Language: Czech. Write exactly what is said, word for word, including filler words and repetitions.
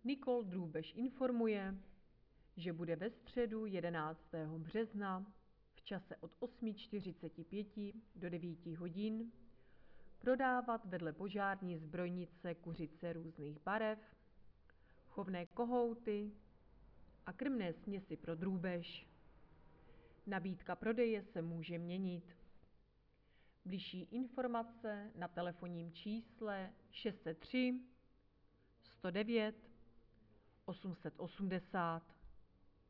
Nicole Drůbež informuje, že bude ve středu jedenáctého března v čase od osm čtyřicet pět do devět hodin prodávat vedle požární zbrojnice kuřice různých barev, chovné kohouty a krmné směsi pro drůbež. Nabídka prodeje se může měnit. Bližší informace na telefonním čísle šest set tři sto devět osm set osmdesát.